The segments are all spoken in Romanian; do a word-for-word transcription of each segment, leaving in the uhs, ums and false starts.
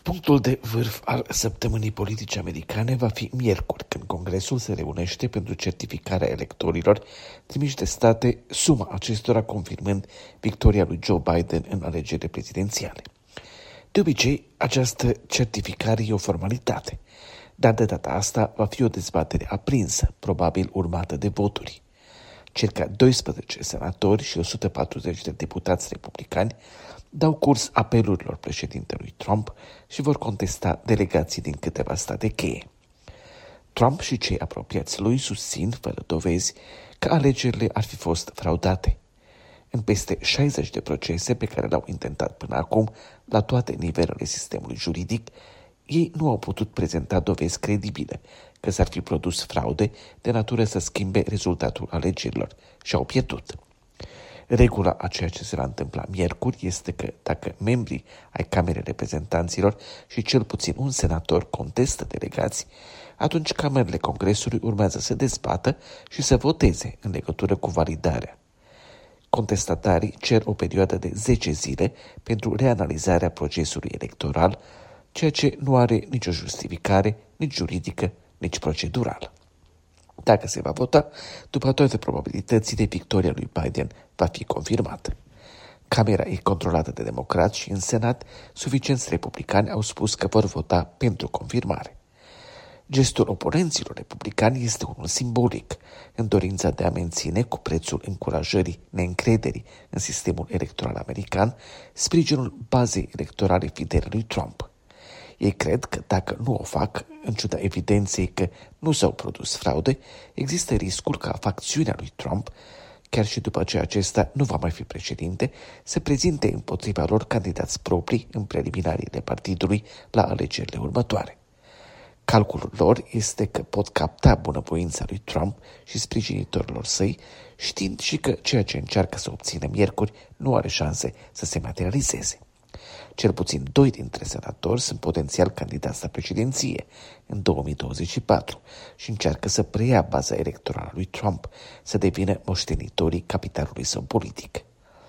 Punctul de vârf al săptămânii politice americane va fi miercuri, când Congresul se reunește pentru certificarea electorilor trimiși de state, suma acestora confirmând victoria lui Joe Biden în alegerile prezidențiale. De obicei, această certificare e o formalitate, dar de data asta va fi o dezbatere aprinsă, probabil urmată de voturi. Circa doisprezece senatori și o sută patruzeci de deputați republicani dau curs apelurilor președintelui Trump și vor contesta delegații din câteva state cheie. Trump și cei apropiați lui susțin, fără dovezi, că alegerile ar fi fost fraudate. În peste șaizeci de procese pe care le-au intentat până acum, la toate nivelurile sistemului juridic, ei nu au putut prezenta dovezi credibile că s-ar fi produs fraude de natură să schimbe rezultatul alegerilor și au pierdut. Regula a ceea ce se va întâmpla miercuri este că dacă membrii ai Camerei Reprezentanților și cel puțin un senator contestă delegați, atunci camerele Congresului urmează să dezbată și să voteze în legătură cu validarea. Contestatarii cer o perioadă de zece zile pentru reanalizarea procesului electoral, ceea ce nu are nicio justificare, nici juridică, nici procedurală. Dacă se va vota, după toate probabilitățile, victoria lui Biden va fi confirmată. Camera e controlată de democrați și în Senat, suficienți republicani au spus că vor vota pentru confirmare. Gestul oponenților republicani este unul simbolic, în dorința de a menține, cu prețul încurajării neîncrederii în sistemul electoral american, sprijinul bazei electorale fidele lui Trump. Ei cred că dacă nu o fac, în ciuda evidenței că nu s-au produs fraude, există riscul ca facțiunea lui Trump, chiar și după ce acesta nu va mai fi președinte, să prezinte împotriva lor candidați proprii în preliminariile partidului la alegerile următoare. Calculul lor este că pot capta bunăvoința lui Trump și sprijinitorilor săi, știind și că ceea ce încearcă să obțină miercuri nu are șanse să se materializeze. Cel puțin doi dintre senatori sunt potențial candidați la președinție în două mii douăzeci și patru și încearcă să preia baza electorală lui Trump, să devină moștenitorii capitalului său politic.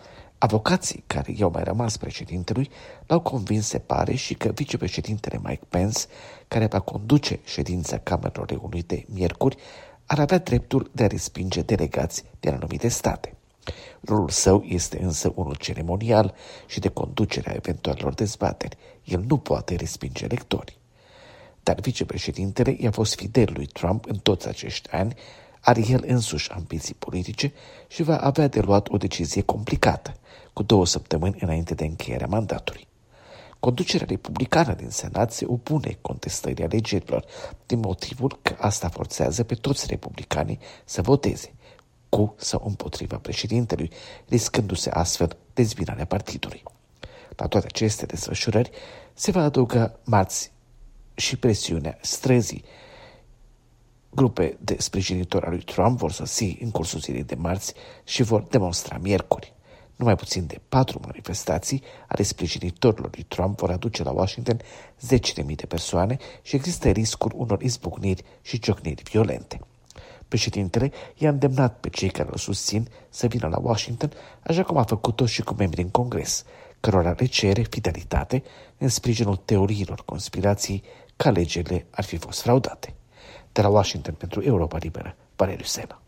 Avocații care i-au mai rămas președintelui l-au convins, se pare, și că vicepreședintele Mike Pence, care va conduce ședința Camerelor Reunite miercuri, ar avea dreptul de a respinge delegați din anumite state. Rolul său este însă unul ceremonial și de conducere a eventualelor dezbateri. El nu poate respinge electorii. Dar vicepreședintele i-a fost fidel lui Trump în toți acești ani, are el însuși ambiții politice și va avea de luat o decizie complicată, cu două săptămâni înainte de încheierea mandatului. Conducerea republicană din Senat se opune contestării alegerilor, din motivul că asta forțează pe toți republicanii să voteze, cu sau împotriva președintelui, riscându-se astfel dezbinarea partidului. La toate aceste desfășurări se va adăuga marți și presiunea străzii. Grupe de sprijinitori al lui Trump vor sosi în cursul zilei de marți și vor demonstra miercuri. Numai puțin de patru manifestații ale sprijinitorilor lui Trump vor aduce la Washington zeci de mii de persoane și există riscul unor izbucniri și ciocniri violente. Președintele i-a îndemnat pe cei care îl susțin să vină la Washington, așa cum a făcut-o și cu membrii în Congres, cărora le cere fidelitate în sprijinul teoriilor conspirației că alegerile ar fi fost fraudate. De la Washington pentru Europa Liberă, Valeriu Sena.